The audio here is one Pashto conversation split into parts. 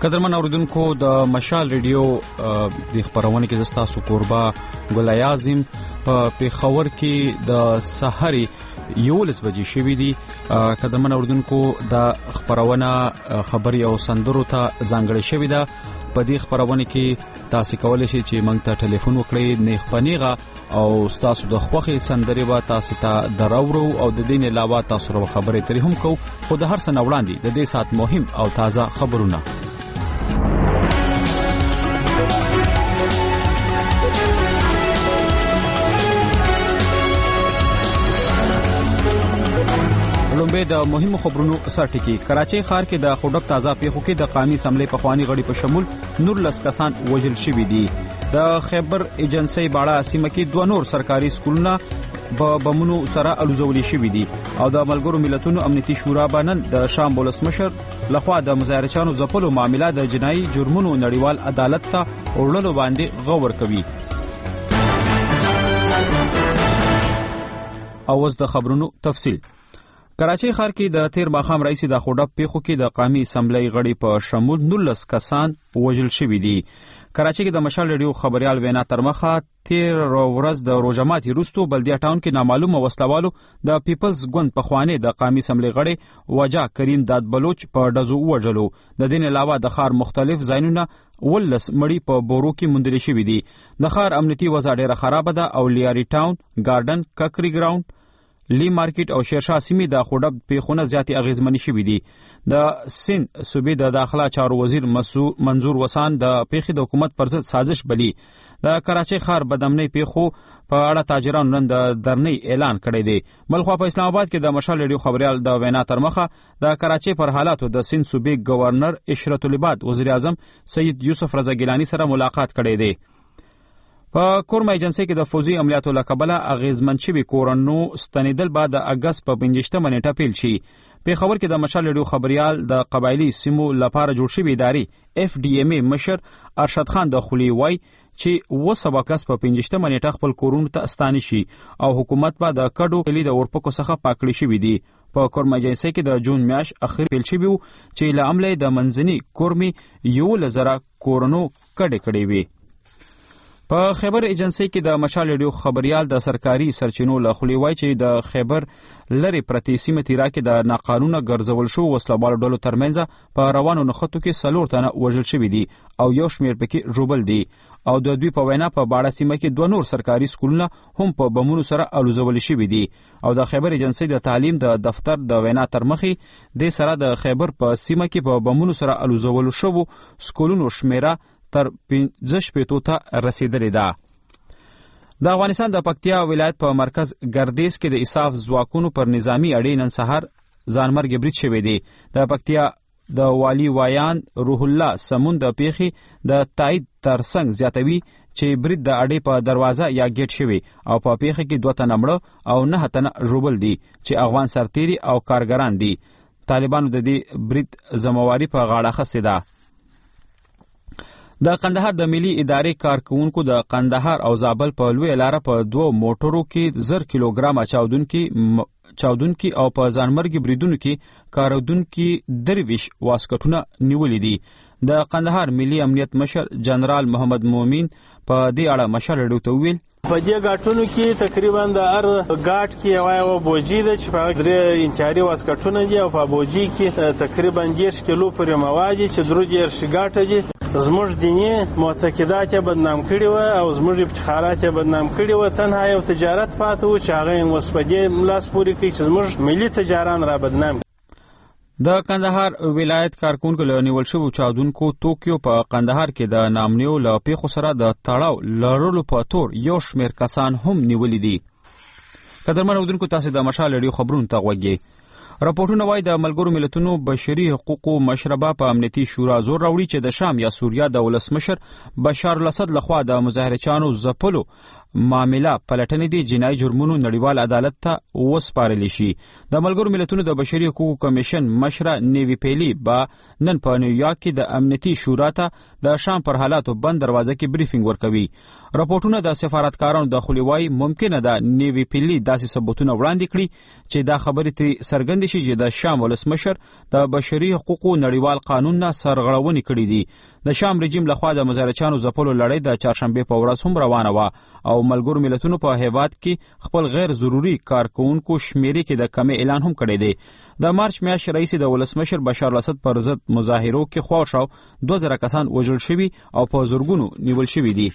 قدرمن اوریدونکو د مشال ریډیو د خبرونه کې زستاسو قربا ګل اعظم په پیښور کې د سحر 11 بجې شوې دي. قدرمن اوریدونکو د خبرونه خبري او سندرو ته ځانګړې شوې ده. په دې خبرونه کې تاسو کولای شئ چې موږ ته ټلیفون وکړئ، نیغ پنیغه او تاسو د خوخي سندري به تاسو ته دراورو او د دین علاوه تاسو سره خبرې ترې هم کو. خو د هر څه نه وړاندې د دې سات مهم او تازه خبرونه. لومبه د مهمو خبرونو سرټکی. کراچۍ ښار کې د خوډک تازه پیښو کې د قومي اسمبلی پخوانی غړي په شمول 19 کسان وژل شوي دي. د خیبر ایجنسی باړه سیمه کې 2 نور سرکاري سکولونه په بمونو سره الوزولي شوي دي او د ملګرو ملتونو امنیتي شورا باندې د شام ولسمشر لخوا د مظاهرچانو ځپلو معاملې د جنایي جرمونو نړیوال عدالت ته وړلو باندې غور کوي. اوس د خبرونو تفصیل. کراچۍ ښار کې د تیر ماښام رئیس د خوډک پیښو کې د قومي اسمبلی غړي په شمول 19 کسان وژل شوي دي. کراچۍ کې د مشال ریډیو خبريال وینا ترمخه تیر ورځ د روزماتي روستو بلدیه ټاون کې نامعلومه وسلوالو د پیپلز ګوند پخوانی د قومي اسمبلی غړي وجا کریم داد بلوچ په ډزو وژلو. د دین علاوه د ښار مختلف ځایونه ولس مړی په بورو کې موندل شوي دي. د ښار امنیتي وضع ډیره خراب ده او لیاري ټاون، ګارډن، ککری ګراوند، لی مارکیټ او شیرشاه سیمې د خوډک پیښونه زیاتې اغیزمنې شوي دي. د سند صوبې د داخله چارو وزیر منظور وسان د پیښې د حکومت پر ضد سازش بلی. د کراچۍ ښار بدامنۍ پیښو په اړه تاجرانو نن د درنۍ اعلان کړی دی. بلخوا په اسلام آباد کې د مشال ریډیو خبريال د وینا ترمخه د کراچۍ پر حالاتو د سند صوبې گورنر اشرت العباد وزیر اعظم سید یوسف رضا ګیلانی سره ملاقات کړی دی. په کورما ایجنسی کې د فوزي عملیاتو لکبله اغیزمن شوي کورنو ستنیدل بعد د اگست په 15 نیټه پیل شي. پیښور کې د مشال ریډیو خبريال د قبایلی سیمو لپاره جوړ شوی ادارې FDMA مشر ارشد خان د خلی وای چې وسبا کس په 15 نیټه خپل کورونو ته استانی شي او حکومت به د کډو کلی د اورپکو څخه پاکړی شوی دی. په کورما ایجنسی کې د جون میاش اخر پیل شوی چې له عمله د منځني کورمي 11,000 کورونو کډې وي. په خیبر ایجنسی کې د مشال ریډیو خبريال د سرکاري سرچینو له خلی وای چې د خیبر لری پرتی سیمه تیرا کې د ناقانونه ګرځول شو وسلوال ډلو ترمنځ په روانو نخښتو کې 4 تنه وژل شوي دي او یو شمیر پکې ژوبل دي او د دوی په وینا په باړه سیمه کې 2 نور سرکاري سکولونه هم په بمونو سره الوزول شوي دي. او د خیبر ایجنسی د تعلیم د دفتر د وینا ترمخي د سره د خیبر په سیمه کې په بمونو سره الوزول شو سکولونو شمیره تر 15 ته رسیدلې ده. د افغانستان د پکتیا ولایت په مرکز ګردیز کې د اساف ځواکونو پر نظامی اړې نن سهار ځانمرګ برید شوی دی. د پکتیا د والی وایان روح الله سمون د پیښې د تایید ترڅنګ زیاتوي چې برید د اړې په دروازه یا گیټ شوی او په پیښه کې 2 تنه مړه او 9 تنه ژوبل دي چې افغان سرتیري او کارګران دي. طالبانو د دې برید ذمہواری په غاړه اخیستې ده. د قندهار د ملي ادارې کارکونکو د قندهار او زابل په لوی لار په 2 موټرو کې 1000 کیلوګرام چاودونکي او په ځانمرګي بریدونو کې کارودونکي درویش واسکټونه نیولې دي. د قندهار ملي امنیت مشر جنرال محمد مومن په دې اړه مشر ریډیو ته ویل په دې غاټونو کې تقریبا د هر غاټ کې یو بوجي د چې 3 انچاري واسکټونه دي او په بوجي کې تقریبا 10 کیلو پر مواد چې درو غاټه دي. زموږ دینی معتقدات بدنام کړي و او زموږ افتخارات بدنام کړي و. تنها یو تجارت پاتې و چې هغه وسپدې لاس پوري کوي چې زموږ ملي تجاران را بدنام. د قندهار ولایت کارکونکو له نیول شوو چاودونکو توکیو په قندهار کې د نامنیو له پیښو سره د تړاو لرلو په تور یو شمیر کسان هم نیولې دي. قدرمن اودونکو تاسو د مشال ریډیو خبرونو ته غوږی. راپورټونه وايي د ملګرو ملتونو بشري حقوقو مشربه په امنیتي شورا زور راوړي چې د شام یا سوریه د ولسمشر بشار الاسد لخوا د مظاهرچانو ځپلو معامله پلټنې دي جنایي جرمونو نړیوال عدالت ته وسپارل شي. د ملګرو ملتونو د بشري حقوقو کمیشن مشره نیوی پیلی با نن په نیویارک کې د امنیتي شورا ته د شام پر حالاتو بند دروازه کې بریفینګ ورکوي. راپورټونه د سفارتکارانو د خلیوای ممکنه ده نیوی پیلی داسې ثبوتونه وړاندې کړي چې دا خبرې ته څرګند شي چې د شام ولسمشر د بشري حقوقو نړیوال قانون نه سرغړونې کړې دي. د شام رژیم لخوا د مظاهرچیانو ځپلو لړۍ د چهارشنبه په ورځ هم روانه وه او ملګرو ملتونو په هیواد کې خپل غیر ضروري کارکونکو شمیرې کې د کمې اعلان هم کړی دی. د مارچ میاشتې راهیسې د ولسمشر بشار الاسد پر ضد مظاهرو کې خواوشاو 2000 کسان وژل شوي او په زرګونو نیول شوي دي.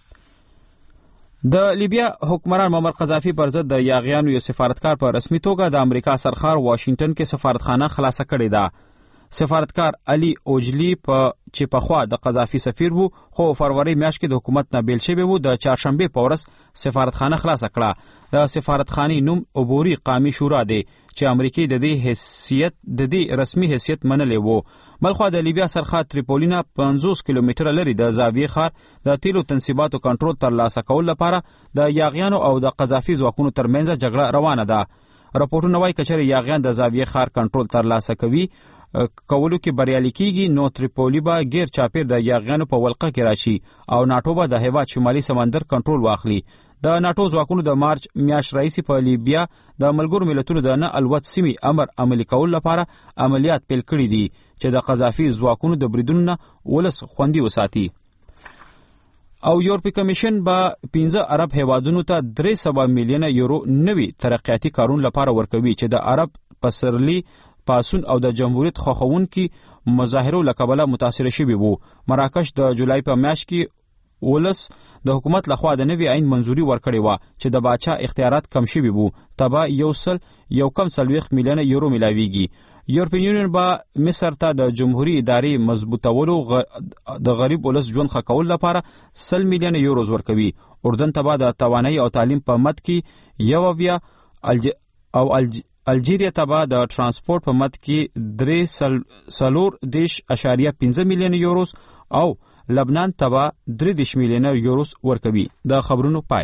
د لیبیا حکمران معمر قذافي پر ضد د یاغیانو یو سفارتکار په رسمي توګه د امریکا سرخار واشنگټن کې سفارتخانه خلاصه کړې ده. سفارتکار علي اوجلی چې پخوا د قذافي سفیر وو خو فروری میاشت کې د حکومت نه بیل شوی وو د چهارشنبه په ورځ سفارتخانه خلاصه کړه. د سفارتخانې نوم عبوري قومي شورا دی چې امریکای د دې رسمي حیثیت منلې وو. بلخوا د لیبیا سرخار تریپولی نه 50 کیلومتره لري د زاویې ښار د تیلو تنصیباتو کنټرول ترلاسه کول لپاره د یاغیانو او د قذافي ځواکونو ترمنځ جګړه روانه ده. راپورټونه وایي که چېرې یاغیان د زاویې ښار کنټرول ترلاسه کوي کولو کې بریالي کیږي نو تریپولی به غیر چاپیر د یاغیانو په ولقه کې راشي او ناټو به د هیواد شمالي سمندر کنټرول واخلي. د ناټو ځواکونو د مارچ میاشت راهیسې په لیبیا د ملګرو ملتونو د نه الوت سیمې امر عملي کولو لپاره عملیات پیل کړي دي چې د قذافي ځواکونو د بریدونو نه ولس خوندي وساتي. او یورپي کمیشن به 15 عرب هیوادونو ته 300 میلیونه یورو نوي ترقیاتي کارونو لپاره ورکوي چې د عرب پسرلي پاسون او د جمهوریت خوښونکي مظاهرو له کبله متاثر شوي وو. مراکش د جولای په میاشت کې ولس د حکومت لخوا د نوي عین منظوري ورکړې وه چې د باچا اختیارات کم شوي وو. تبا 1.40 میلیونه یورو ملاویږي. یورپین یونین به مصر ته د جمهوری ادارې مضبوطولو د غریب ولس ژوند ښه کولو لپاره 100 میلیونه یوروز ورکوي. اردن ته به د توانایي او تعلیم په مد کې الجیریا ته به د ترانسپورت په مد کې 3.15 میلیونه یوروز او لبنان ته به 3 میلیونه یوروز ورکوي. د خبرونو پای.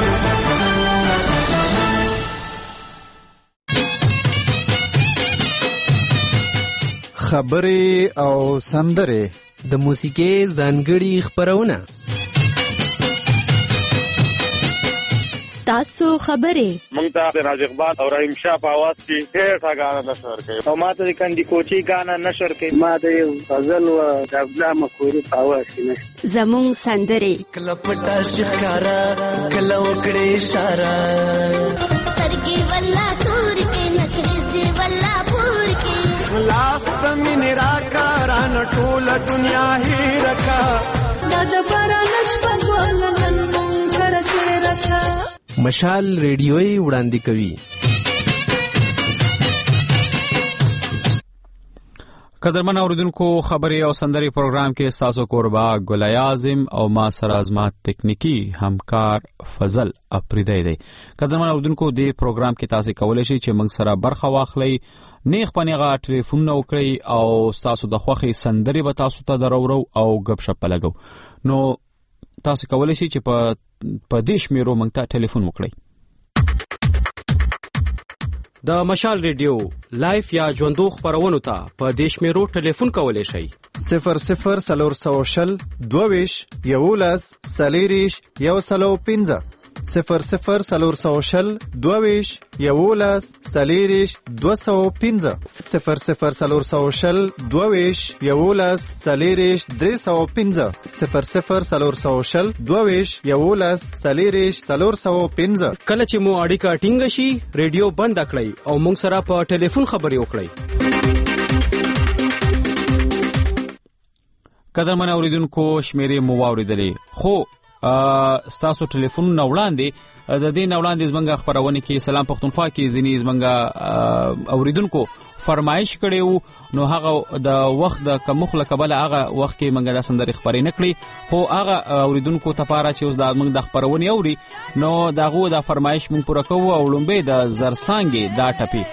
خبرې او سندرې د موسیقۍ ځانګړي خبرونه تاسو خبرې مونږ ته د راز اقبال او رحیم شاه په आवाज کې ډېر غاڼه نشور کوي او ماته د کندي کوچي غاڼه نشور کوي. ما د غزل او د عبدالله مخوري په आवाز کې زموږ سندرې کله پټا شکارا کله وکړې اشاره سترګې والله تور کې نخري والله پور کې لاس تمن راکاران ټول دنیا هی رکا د بارانش په ګولن کرته رکا. مشال ریډیوي وړاندې کوي. قدرمن اوریدونکو خبرې او سندري پروګرام کې تاسو کوربا ګل اعظم او ما سره ازما تکنیکی همکار فضل افریدی دی. قدرمن اوریدونکو دې پروګرام کې تاسو کولای شئ چې موږ سره برخه واخلئ. نیغ پنیغه ټلیفون وکړئ او تاسو د خوښي سندري به تاسو ته درورو او غب شپ لګو. نو تاسو کولای شئ چې په دیش میرو موږ ته ټلیفون وکړئ. د مشال ریډیو لایف یا ژوندو خبرونو ته په دیش میرو ټلیفون کولای شئ 00 22 11 سلیریش 115 00 22 11 سلیریش 215 00 22 11 سلیریش 315 00 22 11 سلیریش 415. کله چې مو اړیکه ټینګ شي ریډیو بند کړئ او موږ سره په ټلیفون خبرې وکړئ. قدرمن اوریدونکو شمیرې مو واوریدلې خو ستاسو ټلیفون نو وړاندې د دې نو وړاندې زمونږ خبرونه کې سلام پښتونخوا کې ځینې زمونږ اوریدونکو فرمایش کړي وو نو هغه د وخت د کمخ لکبل هغه وخت کې منګه د سندري خبرې نکړي خو هغه اوریدونکو ته پاره چې اوس د موږ د خبرونه اوري نو دغه د فرمایش مونږ پوره کوو او لومبه د زرسانګي دا ټپي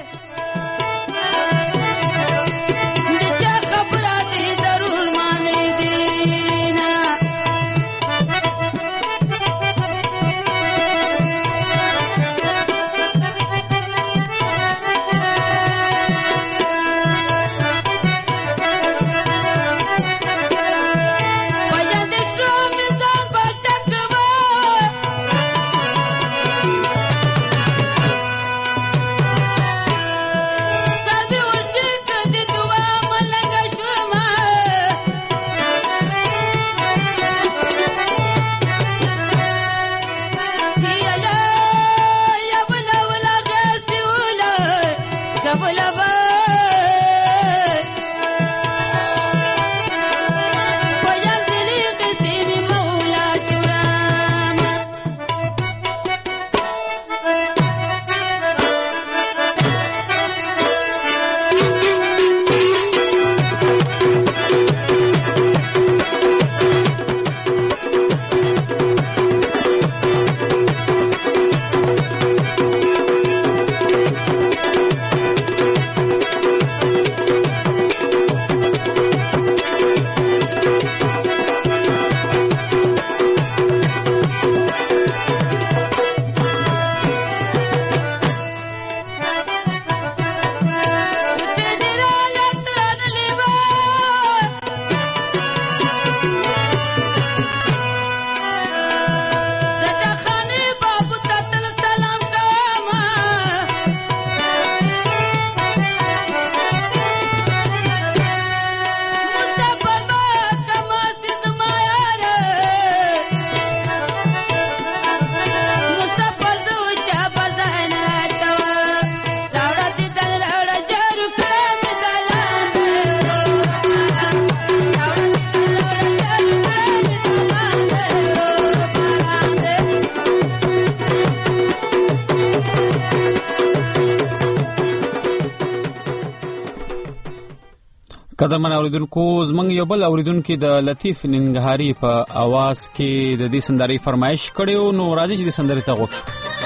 قدرمن اوریدونکو زمونږ یو بل اوریدونکو د لطیف ننګهاري په आवाज کې د دې سندرې فرمایش کړو، نو راځي چې د سندرې ته غوږ شو.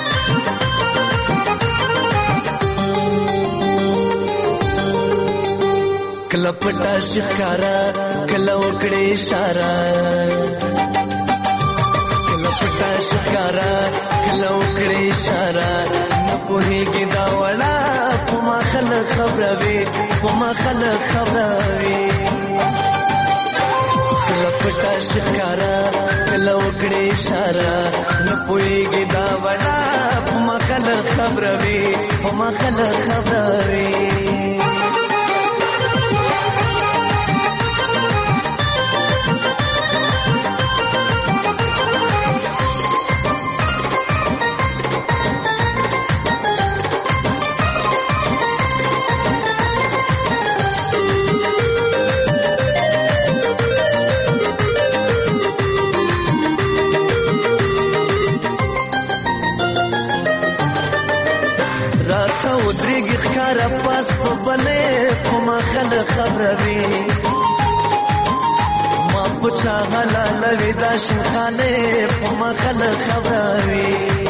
کله پټه شکارا کله وکړې اشاره، کله پټه شکارا کله وکړې اشاره، نه پوهېږي دا وړه په ما خلک خبروي، په ما خلک خبروي. کله پټه شکارا کله وکړې اشاره، نه پوهېږي دا وړه په ما خلک خبروي، په ما خلک خبروي. پاس په بلې په ما خلک خبروي، ما په چا حلالوي دا شنخانې په ما خلک خبروي.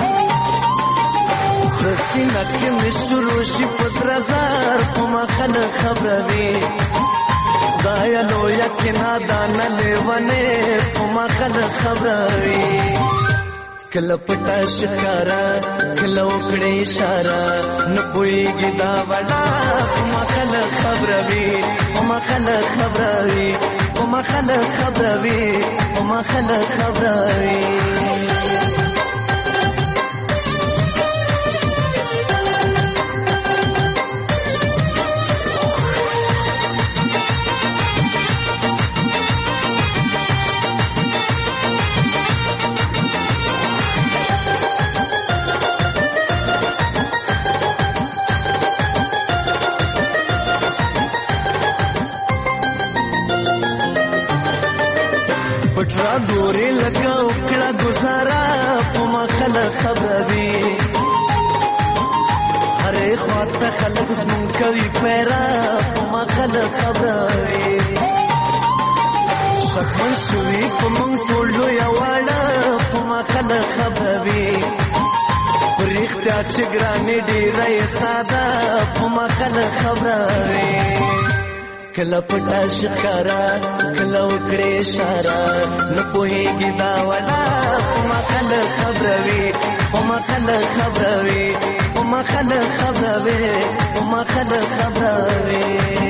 سینه کې مې شروع شي په درزار په ما خلک خبروي، دا یا لویه کې نادانه لیونې په ما خلک خبروي. کله پټه شکارا کله وکړې اشاره، نه پوهېږي دا وړه په ما خلک خبروي، په ما خلک خبروي، په ما خلک خبروي، په ما خلک خبروي. پټرا ګورې لکه وکړه ګزاره په ما خلک خبروي، هرې خواته خلک زمونږ کوي پیره په ما خلک خبروي. شکمن شوي په مونږ ټول لویه واړه په ما خلک خبروي، په رښتیا چې ګرانې ډېره یې ساده په ما خلک خبروي. کله پټه شکارا کله وکړې اشاره، نه پوهېږي دا وړه په ما خلک خبروي، په ما خلک خبروي، په ما خلک خبروي، په ما خلک خبروي.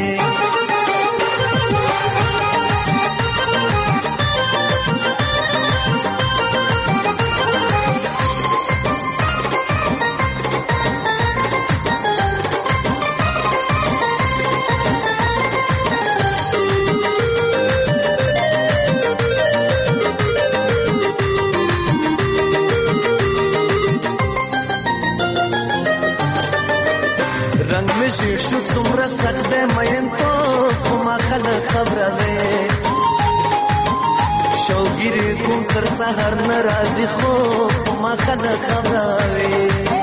رنگ میں شیشو څومره سخت دی مین تو په ما خلک خبروي، شوګیرې کوم تر سهار نه راځي خو په ما خلک خبروي.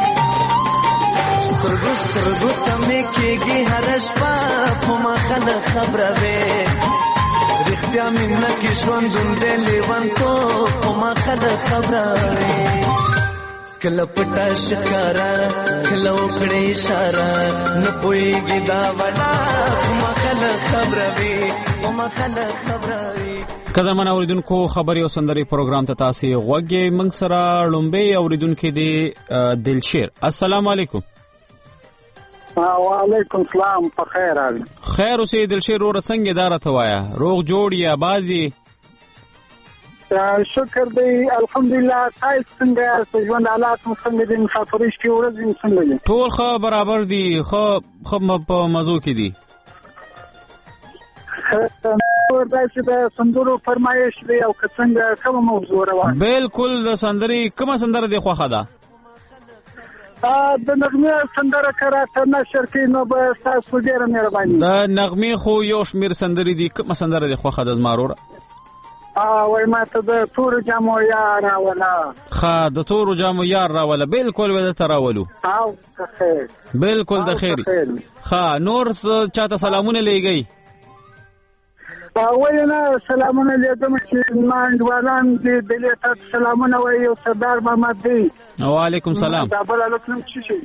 سترګو سترګو ته مې کېږي هره شپه په ما خلک خبروي، رښتیا مینه کې ژوندون دی لیونتوب په ما خلک خبروي. کله پټه شکارا کله وکړې اشاره، نه پوهېږي دا وړه په ما خلک خبروي، په ما خلک خبروي. قدرمن اوریدونکو خبري او سندري پروګرام ته تاسو غوږی موږ سره لومبي اوریدونکو دی دلشیر. السلام علیکم. وعلیکم السلام. په خیر راغلی. خیر اوسې دلشیر ور څنګه دار ته وایا، روغ جوړ یا بازي؟ شکر دی الحمدلله. تاسو څنګه یاست؟ ژوند حالات مو څنګه دي؟ مسافرۍ کې ورځې څنګه دي؟ ټول ښه برابر دي، ښه په مزو کې دي. داسې د سندرو فرمایش دی او که څنګه کومه موضوع روانه؟ بالکل د سندرې کومه سندره دی خوښه ده؟ د نغمې سندره که راته نشر کړي نو به ستاسو ډېره مهرباني. د نغمې خو یو شمېر سندرې دي، کومه سندره دی خوښه ده زما وروره؟ وای ما ته د تورو جامو یار راوله. ښه د تورو جامو یار راوله، بالکل به درته راولو. او د خیر. بالکل د خیر. ښه نور چاته سلامونه لیږئ؟ وینا سلامونه لیدم چې مانډوالان دې دلې ته سلامونه وایي او سردار محمد دی. وعلیکم سلام. دا بل الکلم چې شي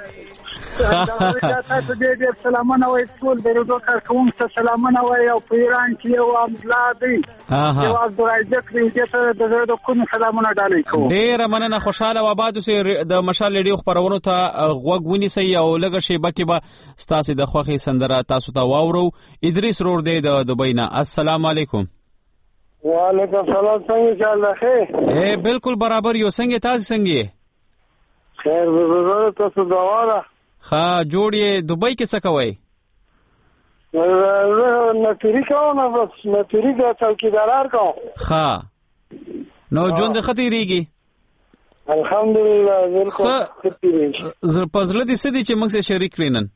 دا تاسو دې سلامونه وایي ټول درودو کوم ته سلامونه وایي او په ایران کې یو املا دی یو عبدالرزاق دی چې د درودو کوم سلامونه ډالۍ کوم. ډیر مننه خوشاله و آباد اوسئ. د مشال ریډیو خبرونو ته غوږ ونیسئ او لږه شیبه کې به ستاسو د خوښې سندره تاسو ته واورو. ادریس رور دی د دبی نه. السلام علیکم. وعلیکم السلام. څنګه چل راخې؟ بالکل برابر یو. څنګه تاسو څنګه؟ خیر زه تاسو دواړه ښه جوړ یې. دبی کې څه کوئ؟ زه نتیری کوم. بس نتیری کا څوکیدار کوم. ښه نو ژوند ښه تیریږي؟ الحمدلله بالکل تیریږي. زه په زړه دې څه دي چې موږ سره شریک کړئ نن؟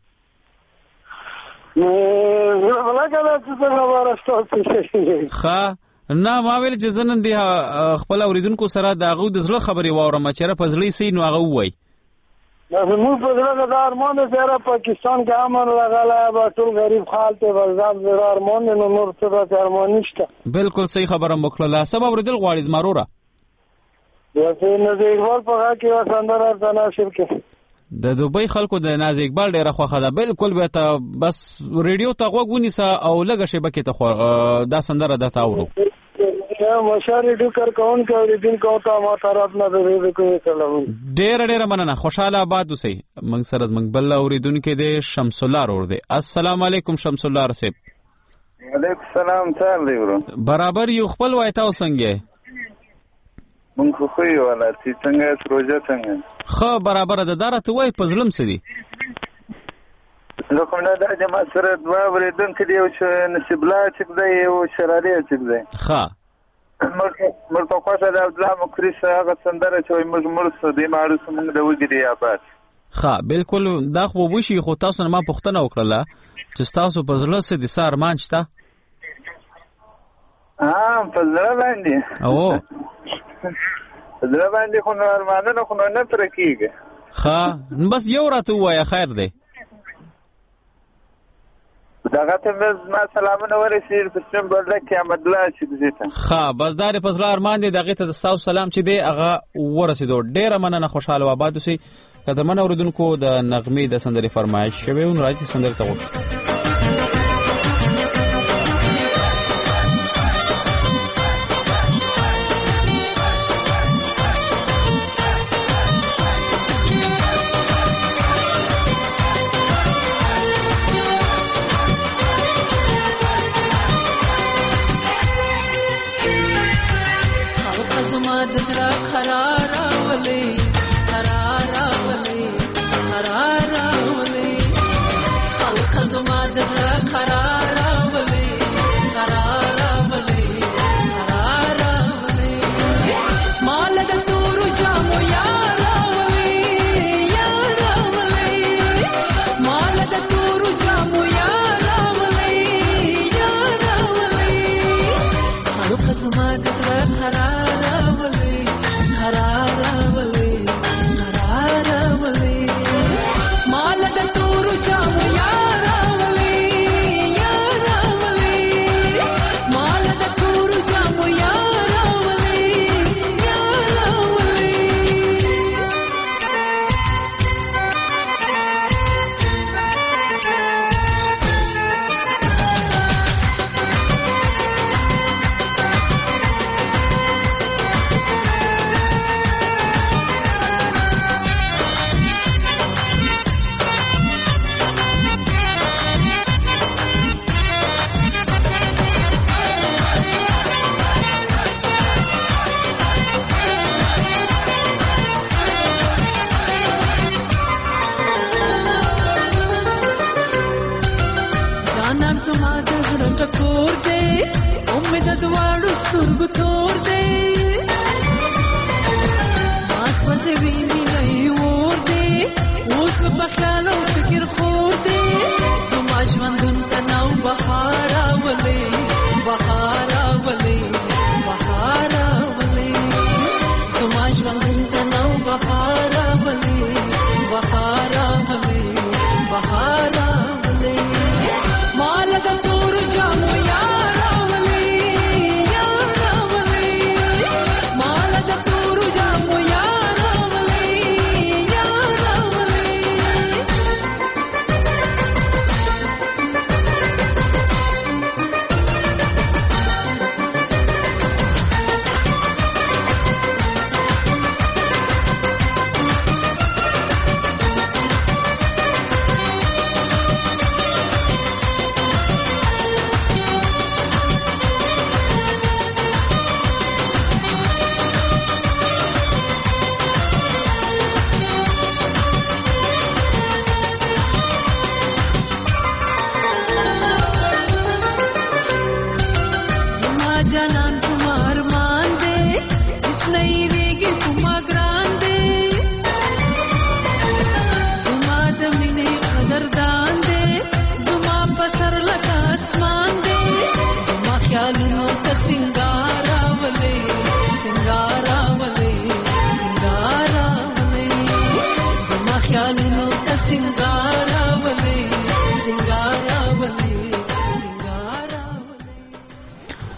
ښه نه ما ویل چې زه نن د خپل اوریدونکو سره د هغوی د زړه خبرې واورم چېرې په زړه یې څه نو هغه ووایي. زموږ په زړه دا ارمان دی چې پاکستان کې امن راغلی به ټول غریب خال ته بزداب زړه ارمان دی نو نور څه داسې ارمان نشته. بالکل صحیح خبره مو کړله. څه به اورېدل غواړې زما وروره؟ ناز اقبال په غږ کې یوه سندره ورته ناشر کړي. د دبی خلکو د ناز اقبال ډېره خوښه ده. بالکل بیا ته بس ریډیو ته غوږ ونیسه او لږه شیبه کې ته دا سندره درته اورو. مشال ریډیو کارکوونکي اورېدونکو ته ما طرف نه د کومې سلامونه. ډېره مننه. خوشحاله آباد اوسئ. موږ سره زموږ بل اورېدونکی دی شمس الله رور دی. السلام علیکم شمس الله صاحب. وعلیکم السلام. څنګه دی ورو؟ برابر یو. خپل وایي تاسو څنګه؟ مونږ خو یو والا چې څنګه پروژه څنګه ښه برابر ده. دا راته وایي په زړم څه دي؟ زه خو نه دا چې ما سره دوه اورېدونکي دي یو نصیب الله چک دی یو شراري چک دی. ښه موږ په خوښه د عبدالله مکري هغه سندره چې وایي موږ مړ سو دې ماړه سو موږ د وږي دی آباد. ښه بالکل دا خو به وشي خو تاسو نه ما پوښتنه وکړله چې ستاسو په زړه څه دي؟ څه ارمان شته؟ په زړه باندې په زړه باندې خو نو ارمانونه خو نه پوره کېږي. ښه بس یو راته ووایه خیر دی. دغه ته ما سلامونه ورسېږي په سیم بلده کې احمدالله چکزي ته. ښه بس دا په زړه ارمان دی د هغې ته د ستاسو سلام چې دی هغه ورسېدو. ډېره مننه. خوشحاله و آباد اوسئ. که د من اورېدونکو د نغمې د سندرې فرمایش شوی نو راځئ سندرې ته وګورو. بهار راغلی مال د تور جامو یار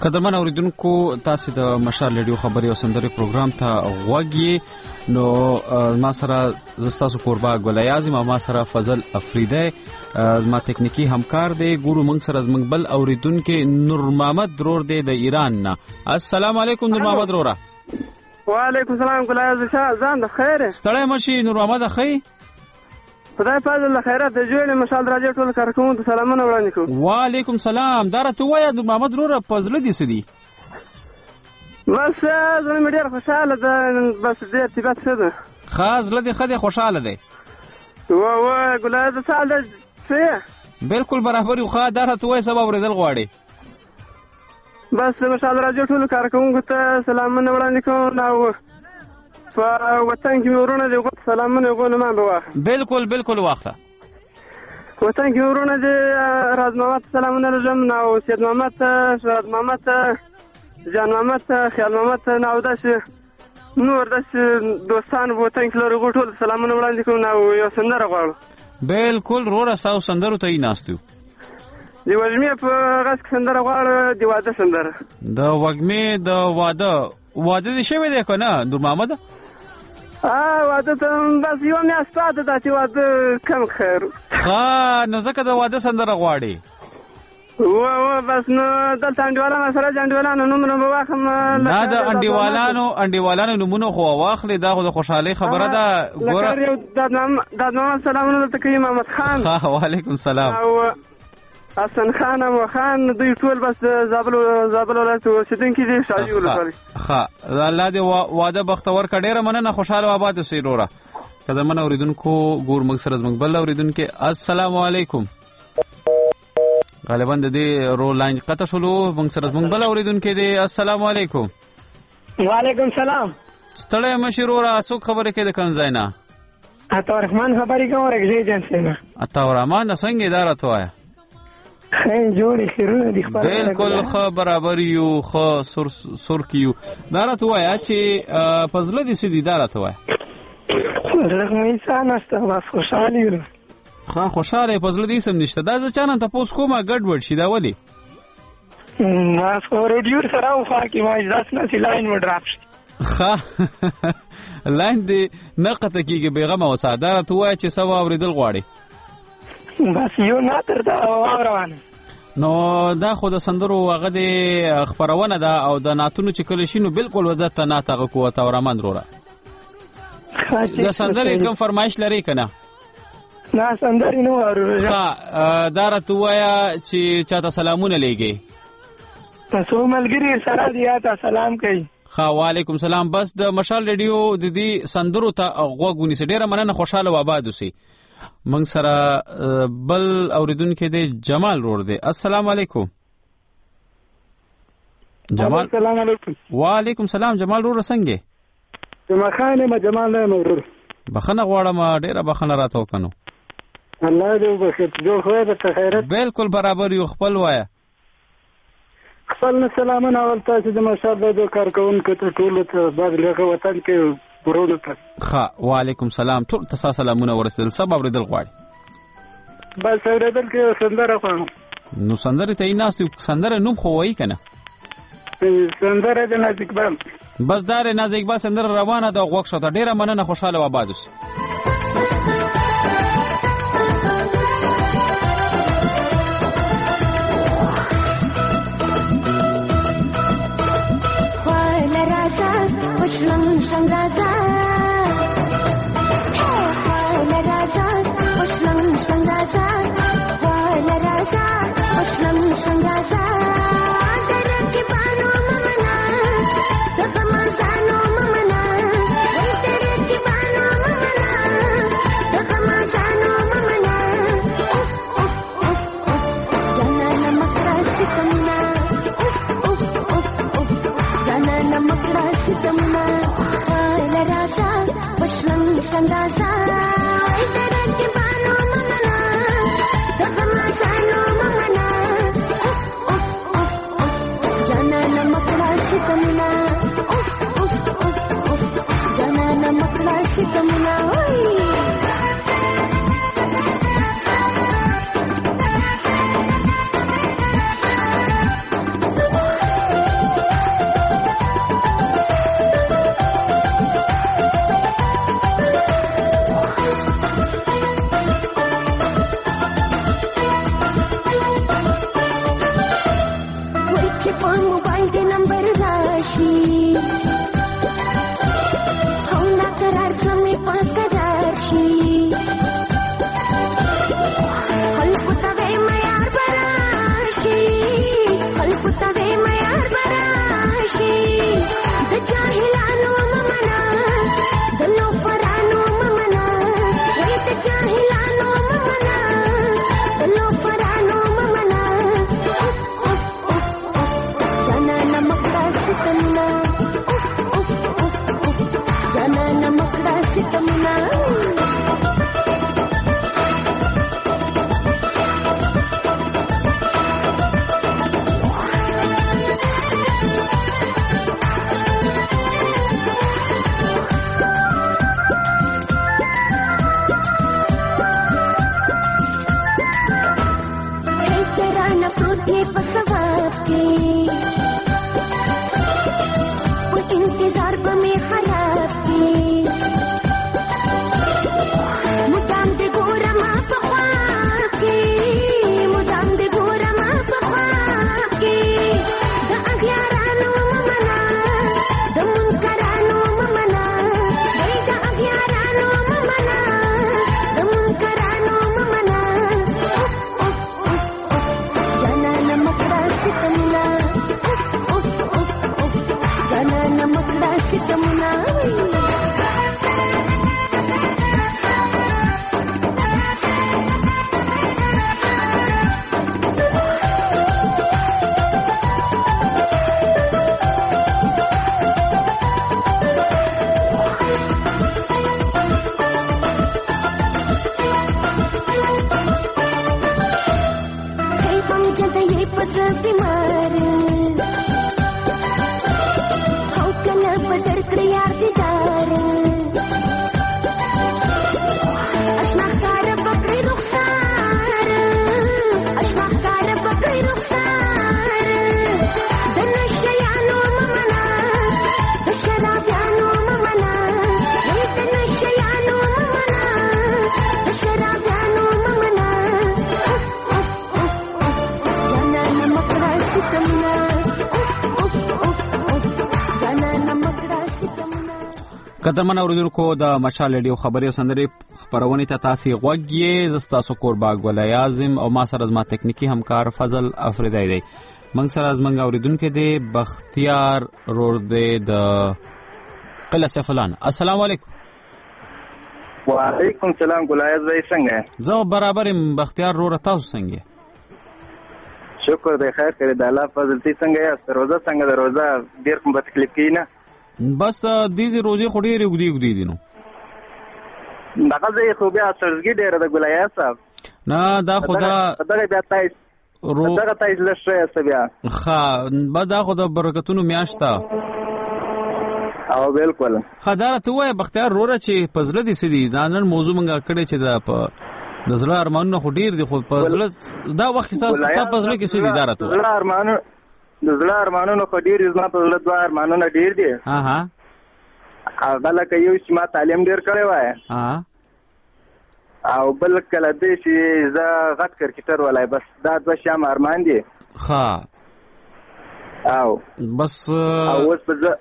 قدرمن اوریدونکو تاسو د مشال ریډیو خبري او سندري پروګرام ته غوږی نو ما سره زستاسو قربا ګولای اعظم ما سره فضل افریده ما تکنیکی همکار دی ګورو موږ سره زمنګ بل اوریدونکو نور محمد درور دی د ایران نه. السلام علیکم نور محمد رورا. وعلیکم السلام ګولای اعظم ځان د خیر ستړی مشي نور محمد اخی خدای فضل له خیرات د جوړې مشال راځي ټول کارکوونکو سلامونه وړاندې کوم. وعلیکم سلام دارته وای د محمد رور پزله دي سدي بس زه مې ډیر خوشاله ده بس دې طبيعت څه ده خاص لدی خدای خوشاله ده و ګلای د ساده څه بالکل برابر یو خا دارته وای سبب ورېدل غواړي بس مشال راځي ټول کارکوونکو ته سلامونه وړاندې کوم نو په وطن کې ورونه دي غوښتل سلامونه غوونه ما به واخله بالکل واخله وطن کې ورونه دي راز محمد سلامونه لرم نو سید محمد شهاد محمد جان محمد خیال محمد نو داسې نور داسې دوستان وطن کې لرو ټول سلامونه وړاندې کوم نو یو سندره غواړم بالکل رورا ساو سندرو ته ناستو دی وږمې په غاښ کې سندره غواړم دی واده سندره د وږمې د واده دي شوی دی کنه نور محمد واده ته بس یو میاشت پاته ده چې واده کم خیر نو ځکه د واده سندره غواړي و بس نو دلته انډیوالانو سره انډیوالانو نومونه به واخلم نه د انډیوالانو نومونه خو واخلې دا خو د خوشحالۍ خبره ده ګوره داد محمد سلامونه درته کوي محمد خان وعلیکم السلام حسن خان او خان دوی ټول بس زابل ولایت اوسیدونکي دي شاجي ولسوالۍ الله دې واده بختور کډېره مننه خوشاله آباد اوسئ وروره کله من اوریدونکو ګور موږ سره زموږ بل اوریدونکو السلام علیکم غالبا د دې رو لاین قطع شولو موږ سره زموږ بل اوریدونکو دی السلام علیکم وعلیکم سلام ستړی مشرورا څوک خبره کوي د کوم ځای نه عطا رحمان خبرې کوم ورګزي جنسه نه عطا رحمان څنګه اداره توه خیر جوړې خیرونه دي خبره بالکل خو برابر یو خو سر کیو دارت وای چې فضل دي سدي دارت وای لکه انسان است بس خوشاله یم خو خوشاله فضل دي سم نشته دا ځکه ته پوس کومه ګډوډ شي دا ولی ما خو ریډیو سره خو کې ما ځات نه سی لاین و ډراپ شي لاین دی نقطه کېږي بیغمه وسادارت وای چې سوا اوریدل غواړي بس یو نه تر دا روانه نو دا خو د سندرو هغه د خبرونه ده او د ناتونو چې کله شینو بالکل ودته ناتغه قوت او رمند وروره د سندرې کوم فرمایش لري کنه نه سندرې نو ورو ها دارت وایا چې چاته سلامونه لګي تاسو ملګری سره دی تا سلام کوي وعلیکم سلام بس د مشال ریډیو د دې سندرو ته غوږونی سره ډیره مننه خوشاله و آباد اوسئ منگ سره بل اوریدونکو دی جمال رور دی السلام علیکم جمال السلام علیکم وعلیکم سلام جمال رور څنګه ما خانه ما جمال نه مرور بخنه غواړم ډیره بخنه راته وکنو الله دې وبخښي جو خو د خیرت بالکل برابر یو خپل وایا خپل سلامونه ولته چې د مشابه د کارکونکو ته ټول ته بعد لغه وطن کې ورونه ته وعلیکم سلام ټول تاسو سلامونه ورسېدل سبب ورېدل غواړي بس ورېدل کې سندره غواړم نو سندره ته ناس سندره نوم خو وایي کنه سندره د ناز اقبال بس دار ناز اقبال سندره روانه ده غوښ شو ته ډیره مننه خوشاله و آباد اوسئ مکړه ستمنا قدرمن اوریدونکو د مشال ریډیو خبري سندرې خبرونه ته تاسو غوږی زستا سو قرباګ ولای اعظم او ما سره زما تکنیکی همکار فضل افریدی دی موږ سره زمنګ اوریدونکو دی بختیار رور دی د قلعه سفلان. السلام علیکم. وعلیکم السلام. ګلایز وای څنګه زه برابر بختیار رور تاسو څنګه؟ شکر دی خیر کړی د الله فضل. تی څنګه یاست؟ روزه څنګه د روزه ډیر کوم تکلیف کینه؟ بس دیزی روزی خو ډېرې اوږدې دي نو دغه ځای خو بیا سرزګي ډېره ده ګلایه صاحب. نه دا خو دغه بیا تایز لږ ښه بیا ښه دا خو د برکتونو میاشت ده. او بالکل ښه دا راته ووایه بختیار روره چې په زړه دې څه دي؟ دا نن موضوع موږ کړې چې د زړه ارمانونه خو ډېر دي خو په زړه دا وخت ستا په زړه کې څه دي؟ دا راته ووایه. د زړه ارمانونو خو ډېر دي. زما په زړه دوه ارمانونه ډېر دي. هغه لکه یو چې ما تعلیم ډېر کړی وای او بل کله دی چې زه غټ کرکټر ولای. بس دا دوه شیان ارمان دي. او بس اوس به زه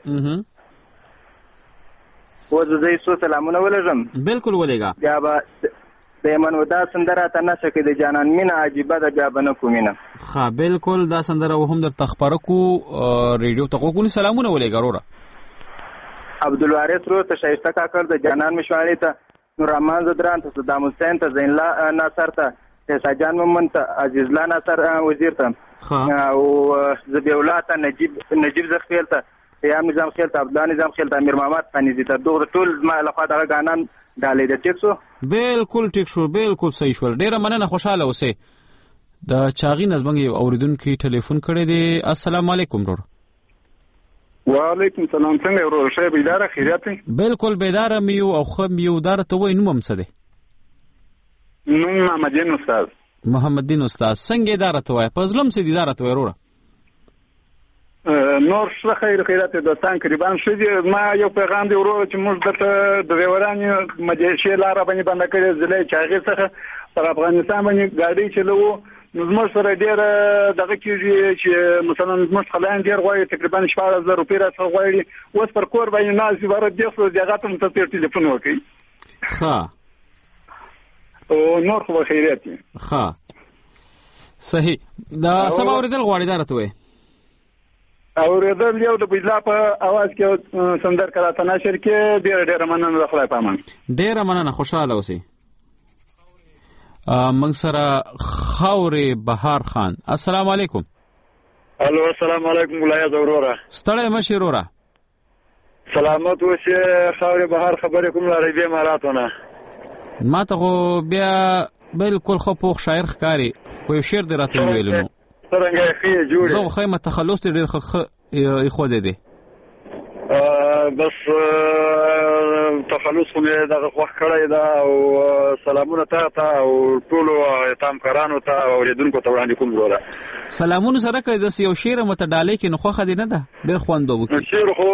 یې سلامونه ولېږم. بالکل ولېږه. بیا به د یمن ودا سندره ته نشه کې د جانان مینه عجیبه ده بیا به نه کومینه. ښه بالکل دا سندره هم درته خپاره کو ریډیو ته غوږونې سلامونه ولېږه وروره. عبدالوارث رور ته شایسته کاکړ د جانان مشواڼي ته نوررحمان زدران ته صدام حسین ته زین الله ناصر ته عیسی جان مومن ته عزیز الله ناصر وزیر ته او زبیح الله ته نجیب زخیل ته قیام نظام خیل ته عبدالله نظام خیل ته امیر محمد فنیزي ته دغه ټول ما لخوا دغه ګانان ډالې د ټیک شو. بالکل ټیک شو. بالکل صحیح شول. ډیره مننه. خوشاله اوسئ. د چاغي نظمنګ یو اوریدونکو ټلیفون کړی دی. السلام علیکم ورور. وعلیکم السلام. څنګه ورور شه بیداره خیریت؟ بالکل بیداره میو او خو میو دار ته وای نوم څه دی؟ نوم محمددین استاد. محمددین استاد څنګه دار ته وای؟ پزلم سي دي دار ته وای ورور. نور څه خیرات دوستان قریبان شو دي. ما یو پیغام دی ورور چې موږ د ډریورانو مجلسې لاره باندې بند کړې ځلې چاغې څخه پر افغانستان باندې ګاډي چلو نو زموږ سره ډېر دغه کېږي چې مثلا زموږ خلایان ډېر غواړي تقریبا 14,000 روپۍ راڅخه غواړي. اوس پر کور باندې ناست دي باره دې خو هغه ته هم ته ټلیفون وکړي. او نور خو به خیریت وي. صحیح. دا سبا اورېدل غواړي دا راته وایي؟ اورېدل یو د بیلا په اواز کې سندر کراته نشر کې ډېره مننه د خدای په امان. ډېره مننه. خوشاله اوسئ. موږ سره خاورې بهار خان. السلام علیکم. الو السلام علیکم ګلایز وروره. ستړی مشې وروره. سلامت اوسه خاورې بهار خبرې کوم عربي اماراتونه ما ته خو بیا بالکل خو پوخ شاعر ښکاري خو یو شعر دې راته وویل نو څرنګه یې ښې جوړې زه خو ښیم تخلص دې ډېر ښه ایښودی دی بس تخلص خو مې دغه خوښ کړی ده او سلامونه ته او ټولو تامکارانو ته او اوریدونکو ته وړاندې کوم وروره سلامونه سره که داسې یو شعر مته ډالۍ کړي نو خوښه دې نه ده ډېر خوند به وکړي شعر خو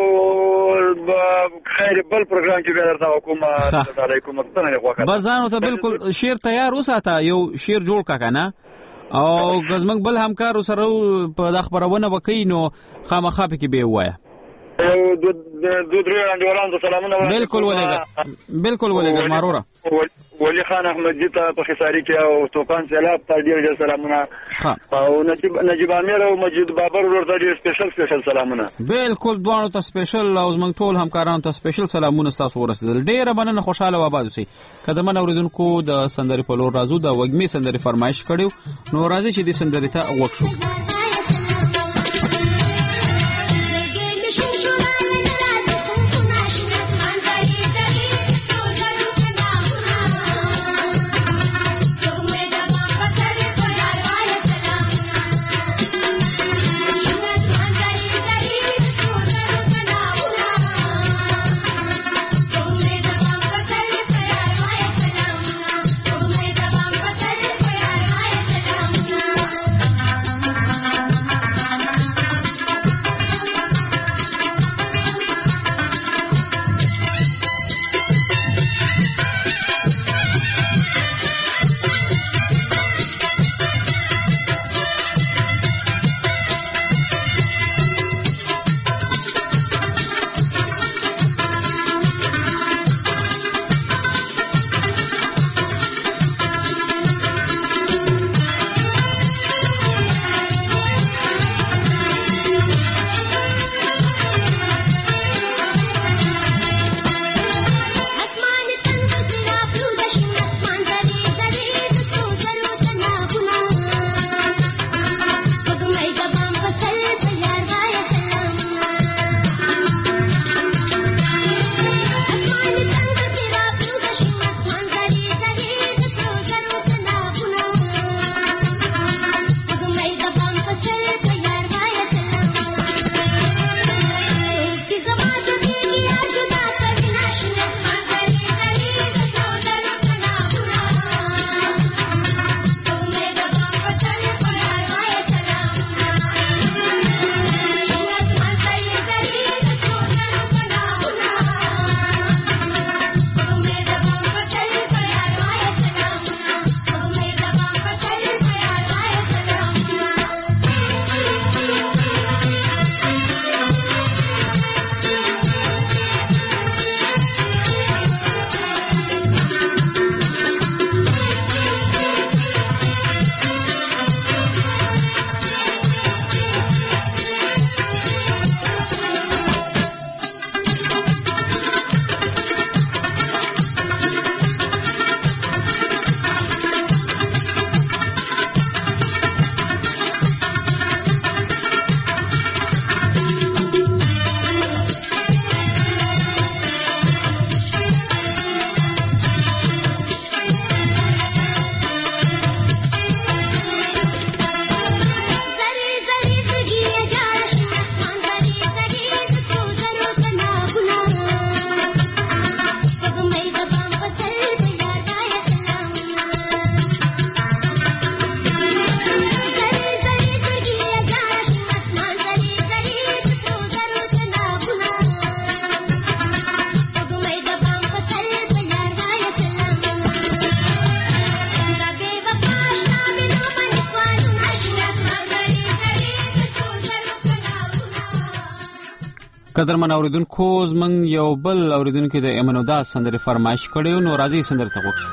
خیر بل پروګرام کې بیا درته کوم ډالۍ کوم څنګه خوښه بس ځان ته بالکل شعر تیار وساته یو شعر جوړ کا کنه او ګزمنګ بل همکار سره په د خبرونه وکړي نو خامخا پکې به وایي دو درې انډیوالان ته سلامونه بالکل ولېږه ماروره ولی خان احمدجي ته په خساري کې او توپان سیلاب ته ډېر سلامونه او نجیب امیر او مجید بابر ورته ډېر سپیشل سلامونه بالکل دوانو ته سپیشل او زمنګ ټول همکارانو ته سپیشل سلامونه تاسو ورسېدل ډېر مننه خوشاله و آباد اوسئ قدمن اوریدونکو د سندرې په لور راځو د وګمې سندرې فرمایش کړو نو راځي چې د سندرې ته وګ شو قدرمن اوریدونکو زمنګ یو بل اوریدونکو د ایمنودا سندرې فرمایش کړو نو راځي سندرې ته وښو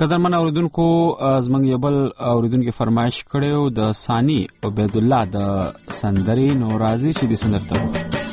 قدرمن اوریدونکو زمونږ یو بل اوریدونکو فرمایش کړو د ثانی عبید الله د سندرې نو راځي چې د سندر ته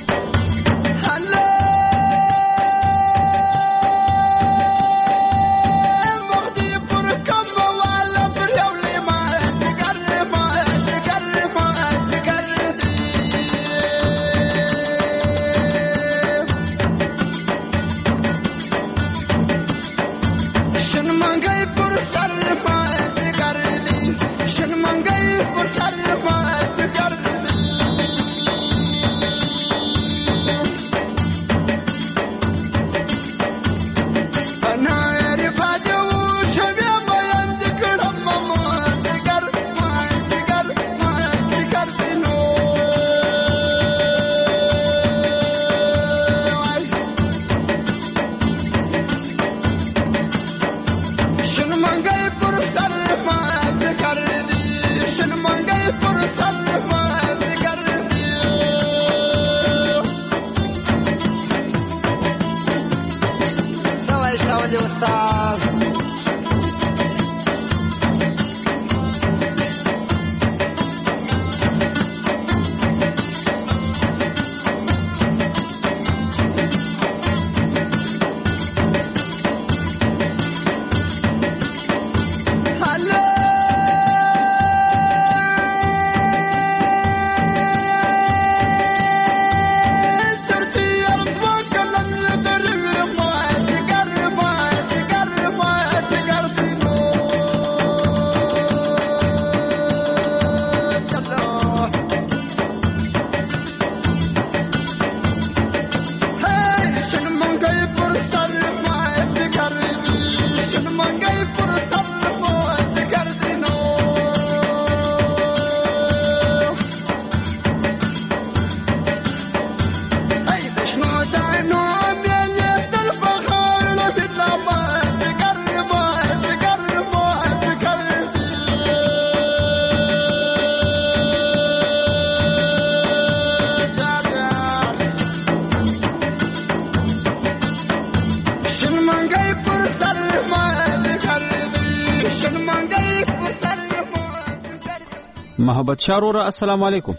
محبت شارور السلام علیکم.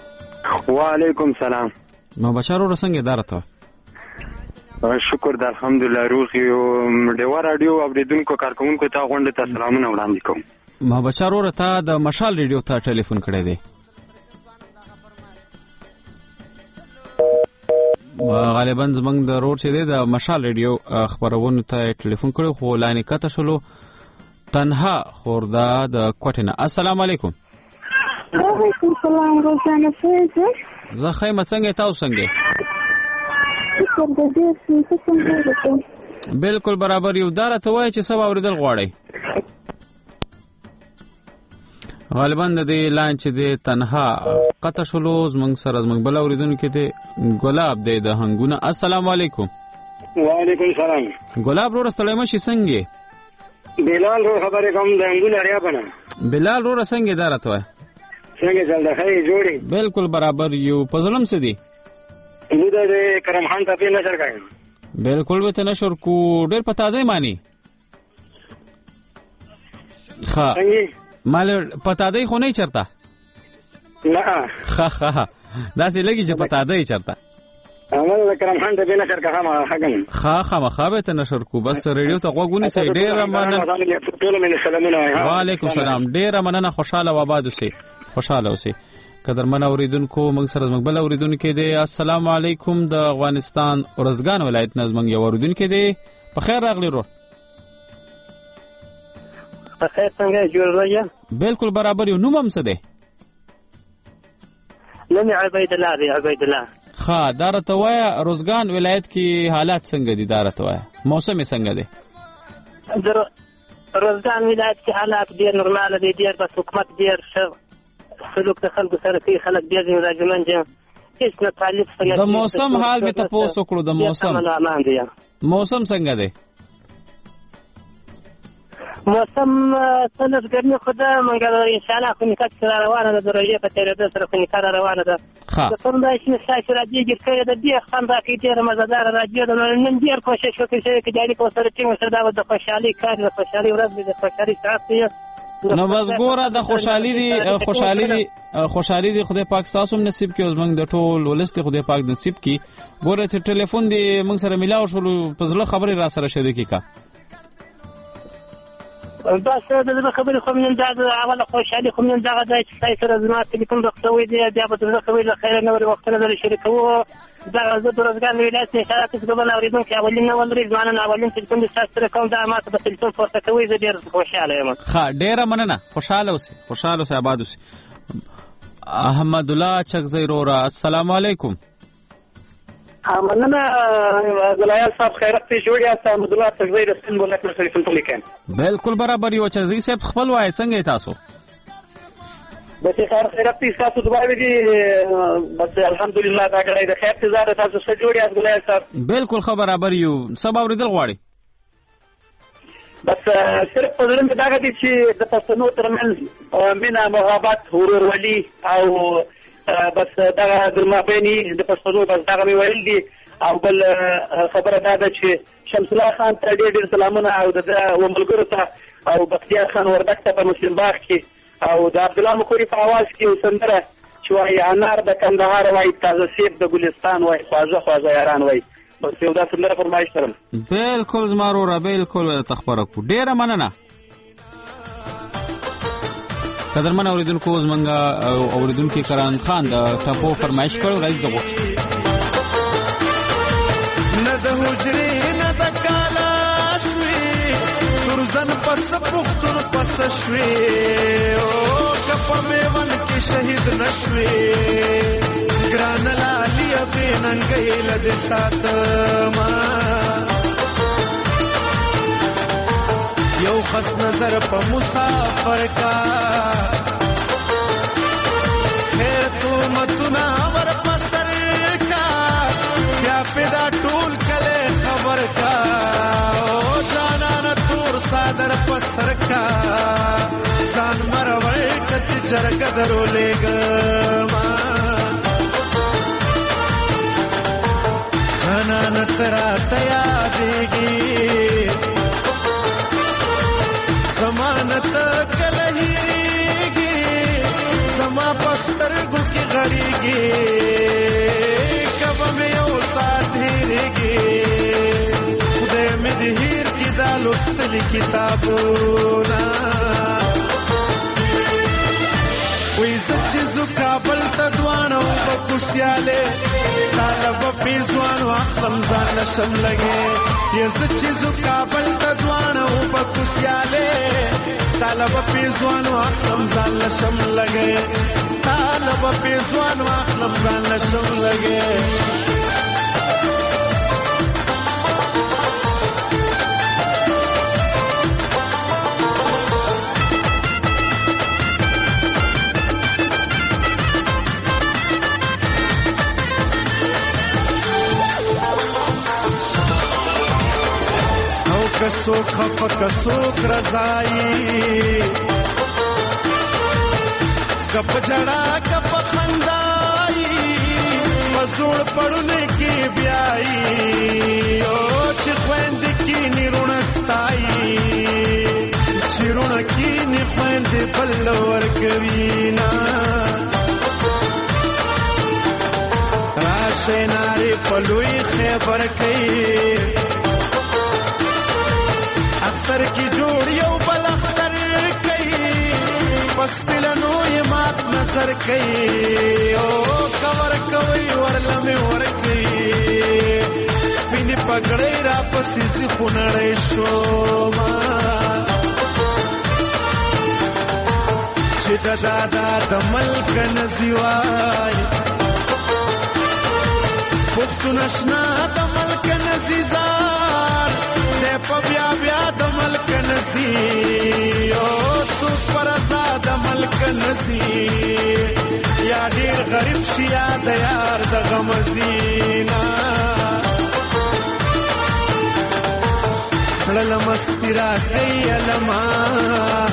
وعلیکم سلام. محبت شارور څنګه دارته؟ شکر د الحمدلله روغ یو. ډیوا رادیو اوریدونکو کارکونکو ته غونډه ته سلامونه وړاندې کوم. محبت شارور ته د مشال ریډیو ته ټلیفون کړی دی. غالبا زمنګ د روډ چې دی د مشال ریډیو خبرونه ته ټلیفون کړو خو لاینه کته شلو تنها خوردا د کوټنه. السلام علیکم. وعلیکم السلام. روزانه څنګه زه خیمه څنګه تاسو څنګه؟ بالکل برابر یو. دار ته وای چې سبا اوریدل غواړي. غالبا د دې لاین چې دی تنها قطع شلو زمنګ سره زمنګ بل اوریدونکو کې دی ګلاب دی د هنګونه. السلام علیکم. وعلیکم السلام. ګلاب رو رستلې مشي څنګه؟ بلال رو خبره کوم د هنګونه لري بنا. بلال رو څنګه دارته وای؟ څنګه چل ده خیر جوړي؟ بالکل برابر یو. پزلم څه دی؟ موږ د کرم خان ته په نشر کایم. بالکل وته نشر کو ډېر پتا دی مانی. ها مال پتا دی خو نه چرتا. نه ها دا سې لګي چې پتا دی چرتا. اول کرم خان ته په نشر کایم حقن. ها مخابه ته نشر کو بس ریډیو ته غوګونی سي ډېر مننه. وعلیکم السلام. ډېر مننه. خوشاله و آباد اوسئ. خوشاله اوسئ. قدرمن اوریدونکو موږ سره زموږ بل اوریدونکو دی. السلام علیکم. د افغانستان اورزګان ولایت نه زموږ یو اوریدونکو دی. په خیر راغلی رو. په خیر څنګه جوړ راځه؟ بالکل برابر یو. نوم هم څه دی؟ نوم عبید الله دی. عبید الله. ها دارته وایا روزګان ولایت کې حالات څنګه دي؟ دارته وایا موسم څنګه دی؟ روزګان ولایت کې حالات ډیر نورمال دي. ډیر بس حکومت ډیر سلوک د خلکو سره کوي. خلک ډیر راجمن دي. هیڅ نه تعلیق څنګه د موسم حال به تاسو کړو. د موسم څنګه دی؟ موسم څنګه ګرمي خو ده مګر ان شاء الله خو نکات سره روانه ده. درجه په تیرېدو سره خو نکات روانه ده. د کومه چې تاسو راځي ګرځي د دې خندا کې ډېر مزدار راځي د نن ډېر کوشش وکړي چې د اړیکو سره ټینګ سره د خوشحالي کار د خوشحالي ورځ د خوشحالي ساعت دی. نو بس ګوره د خوشحالي دی خدای پاک تاسو هم نصیب کړي او موږ د ټول ولست خدای پاک نصیب کړي. ګوره چې ټلیفون دی موږ سره ملاو شو په زړه خبرې را سره شریکې کا بس د خبرې خو من دا اوله خوشحالي خو من دا د چې سره زما ټلیفون راخوي دی بیا په زړه خبرې له خیر نه ور وخت نه لري شریکو دا زه د روزګار ولایت اشارات څخه بل اوریدم چې اولین ولري ځوانان اولین ټلیفون د سره کوم دا ماته د ټلیفون پورته کوي زه ډیر خوشاله یم. ښه ډیره مننه خوشاله اوسه آباد اوسه. احمد الله چکزی رورا السلام علیکم. مننه ګلایال صاحب خیرت پیښ جوړ یاست. احمد الله چکزی رسول بوله کړ ټلیفون ته لیکم. بالکل برابر یو چکزی صاحب خپل وای څنګه تاسو بس خیرت پیښ تاسو دعا وکړي بس الحمدلله دا غړي د خیر انتظار تاسو سره جوړ یاست ګلایال صاحب. بالکل خبر برابر یو سبا ورېدل غواړي بس صرف په ځل دا غدي چې د پښتنو ترمنځ مینا محبت ورورولي او بس دا د مابيني د پښتنو بس دا مې ویل دي. او بل خبره دا ده چې شمس الله خان ته ډېر سلامونه او د وملګرو ته او بختیار خان وردک ته په مسلم باغ کې او د عبد الله مخوري په आवाज کې سندره چې وايي انار د کندهار وايي تازه سیب د ګلستان وايي خوازه یاران وايي. بس یو دا سندره فرمایش کړم. بالکل زمارو را بالکل تخبره کو ډیره مننه. قدرمن اوریدونکو زمونږه اوریدونکو کران خان د ټاپو فرمایش کړو راځي دغه نه د حجرې نه د کالاشوي ترزن پس پختون پس شوي او کپ میون کې شهید نشوي ګران لالي به ننګې لد ساتما یو خس نظر په مسافر کا خیر تو متنا ور پسر کا کیا پیدا ټول کله خبر کا او جانا ن تور صادر پسر کا ځان مروي کچ چرګ درولېګما جانا ن ترا تیا دیږي زمانت کلهیږي زما پسترګو کې غړيږي کبه مې یو سات هېږي خدای مې دې هېر کې دا لوستل کتابونه وې چې زو کابل ته دوانو په کوسیاله طالب په ځوانو اخلم ځان نشم لګي یز چې زو کابل ته دوانو په کوسیاله طالب په ځوانو اخلم ځان نشم لګي طالب په ځوانو اخلم ځان نشم لګي. کسو خف کسو رضائی کپ جڑا کپ خندائی مزوڑ پڑھنے کی بیائی او چخویند کی نرونستائی چرون کی نخویند بلور کوینا راشے ناری پلوی خیبر کئی اختر کی جوڑ یو بل اختر کئی پس پلنو یہ مات نظر کئی او کور کوئی ورلمی ورکی سپینی پگڑی را پسی سی خونڑی شوما چی دا دا دا ملک نزیوائی پختو نشنا دا ملک نزیزار دے پا بیا بیا دا ملک نزی او سوک پر ازاد ملک نزی یا دیر غریب شیا دا یار دا غمزینا سڑل مستی را کئی علما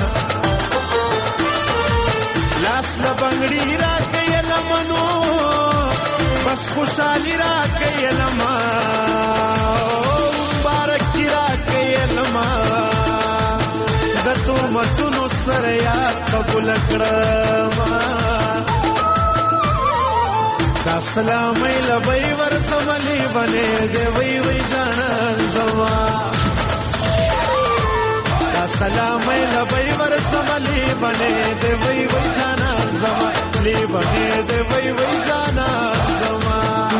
لاس لبنگڑی را کئی علمنو بس خوشحالي راکې لما مبارکي راکې لما د تهمتونو سره یاد قبول کړم دا سلامي لبي ورسملي بنې دی وی جانان زما دا سلامي لبي ورسملي بنې دی وی جانان زما لی بنې دی وی جانان زما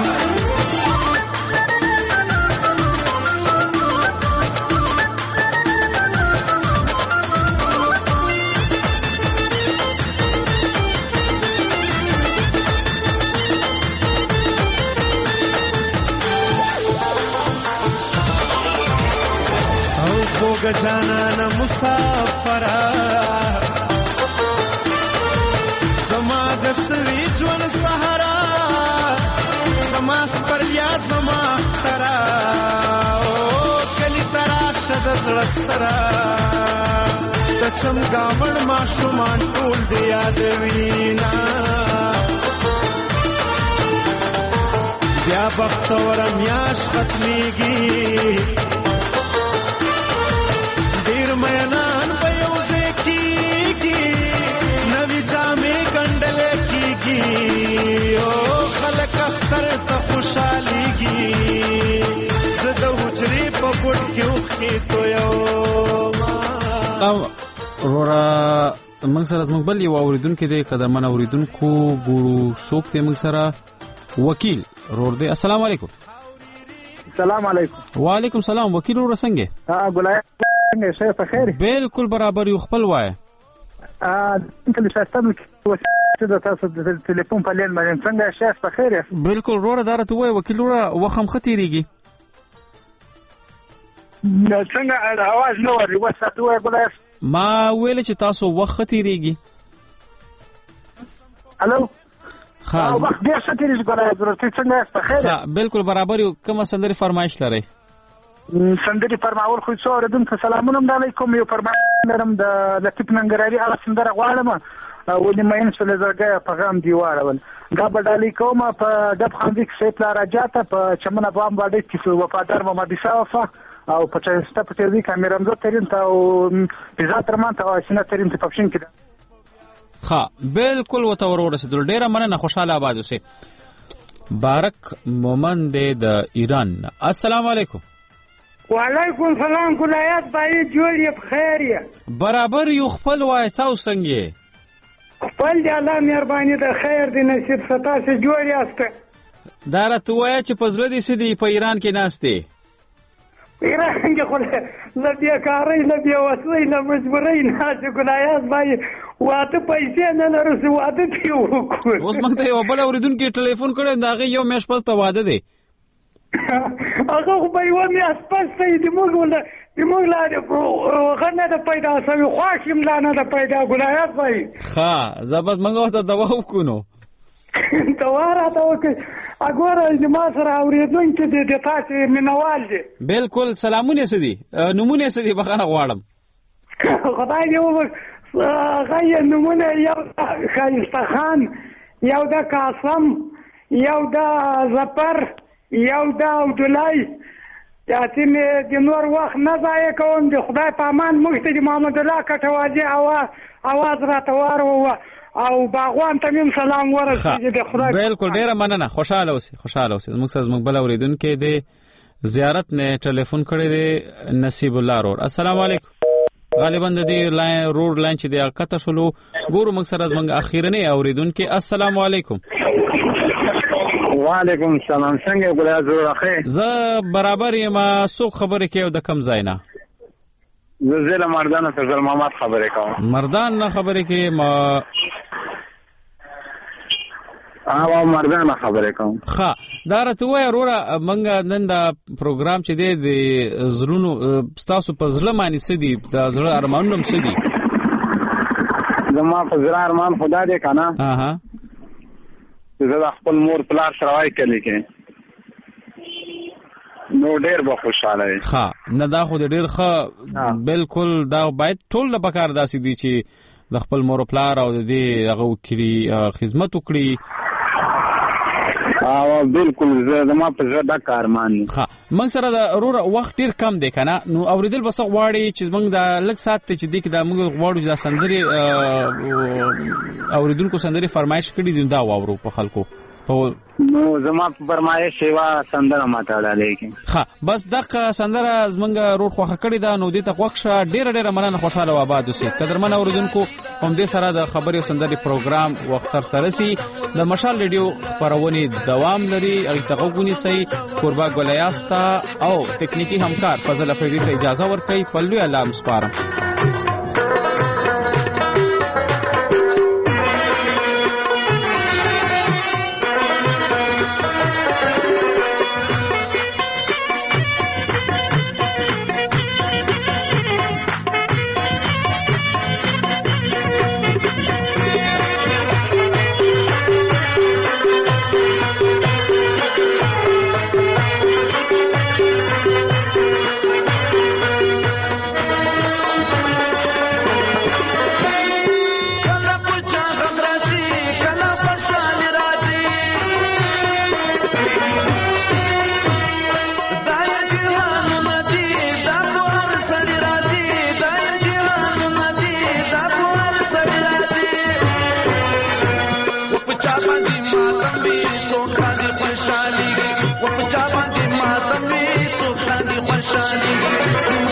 جانان مسافرا زما د سوي ژوند سهارا زما پر یاد زما ترا او کلی ترا شد زړه سرا د چمګاوړ ما شومان ټول دی یاد وینا بیا بختور میاش ختمیږي مینان په یو ځای کېږي نوې جامې ګنډلې کېږي او خلک اختر ته خوشحالېږي زه د حجرې په ګوټ کې اوښکې تویومه وروره موږ سره زموږ بل یو اورېدونکی دی قدرمن اورېدونکو ګورو څوک دی موږ سره وکیل رور دی السلام علیکم السلام علیکم وعلیکم سلام وکیل وروره څنګه ګلای څنګه شه په خیر بالکل برابر یو خپل وای کله شاستم چې د تاسو د ټلیفون په لین باندې څنګه شه په خیر بالکل وروره دارته وای وکیل وروره وخم ختیریږي څنګه اواز نو وري وساتو وای ګلای ما ویل چې تاسو وخت ختیریږي الو خاص وخت ډیر ختیریږي ګلای ضرورت څنګه په خیر بالکل برابر یو کومه سندري فرمایش لري سندري فرماول خو څو اوریدونکو سلامونه علیکم یو فرمایلم د لطیف ننګرهاري هغه سندره غواړم ولې مې انسل زړګي پیغام دی واړول دا بدالي کوم په دب خاندي کې سیت لا راجاته په چمنه بام باندې چې وفادار محمد صافه او په چسته په دې کیمرام زو ترين ته او بيزا ترمان ته شنه ترين ته پښین کړه ها بالکل وتور ورسېدل ډیره مننه خوشاله آباد اوسه بارک مومن د ایران السلام علیکم وعلیکم سلام ګلایات بای جوړ بخیر برابر یو خپل وای تاسو څنګه خپل دی الله مهرباني د خیر دی نصیب ستا سه جوړ یاسته دارت وای چې پزړه دي سدي په ایران کې ناشته ایران کې خو نه بیا کاري نه بیا وسوي نه مجبوري نه چې ګلایات بای واته پیسې نه لرسو واده پیو اوس موږ ته یو بل اوریدونکو ټلیفون کړم دا غي یو میش پسته واده دی هغه خو به یو میاشت پسته دی موږ لا غنه د پیدا سوي خواشم لا نه د پیدا ګلایات بای ها زبس موږ ته دوا وکونو دواره ته وکړه اګوره ما سره اورېدونکي دي د تاسو مینوال دي بالکل سلامونه سدي نمونه سدي بخانه غواړم خدای دې غي نمونه یو خایسته خان یو د قاسم یو د زفر یو د عبدالله یاتي مې د نور وخت نه ضایع کوم د خدای په امان موږ ته د محمد الله کټواجي اواز راته واره او باغوان ته مم سلام ورسېږي د خدای بالکل ډیره مننه خوشاله اوسئ موږ سره موږ بل اوریدونکو د زیارت نه ټلیفون کړی دی نصیب الله رور السلام علیکم غالبا د دې رور لاین چې د اقته شلو ګورو موږ سره زموږ اخیرنی اوریدونکو السلام علیکم وعلیکم السلام څنګه ګلای زړه اخی زه برابر یم څوک خبرې کوي د کم ځای نه زه مردان فضل محمد خبرې کوم مردان نه خبرې کوي ما مردان خبرې کوم ښه دا راته وای وروره موږ نن دا پروګرام چې دی د زړونو ستاسو په زړه باندې څه دي د زړه ارمانونه هم څه دي زما په زړه ارمان خدا دې که نه زه د خپل مور پلار سره وایکلې کې نو ډېر به خوشحاله وي ښه نه دا خو د ډېر ښه بالکل دا باید ټول له پکار داسې دي چې د خپل مور پلار او د دې هغه وکړي خدمت وکړي بالکل زما په زړه دا کارمان دی. ها موږ سره د وروره وخت ډیر کم دی کنه، نو اوریدل بس غواړي چې موږ د لږ سات ته چې دی کې د موږ غواړو د سندري اوریدونکو سندري فرمایش کړي دي دا واورو په خلکو. نو زما فرمایش سیوا سندره ماته ډالې کی. ها بس دغه سندره زمونږ روډ خوخه کړی دا، نو دې ته وښه ډیره مننه، خوشاله و آباد اوسئ. قدرمن اوریدونکو هم دې سره د خبري سندري پروګرام وخت سره ترسي د مشال ریډیو خبرونه دوام لري. التقونی سي قربا ګلیاستا او تکنیکی همکار فضل افریدی ته اجازه ورکړي. پلوي الله مسپارم. خوشالي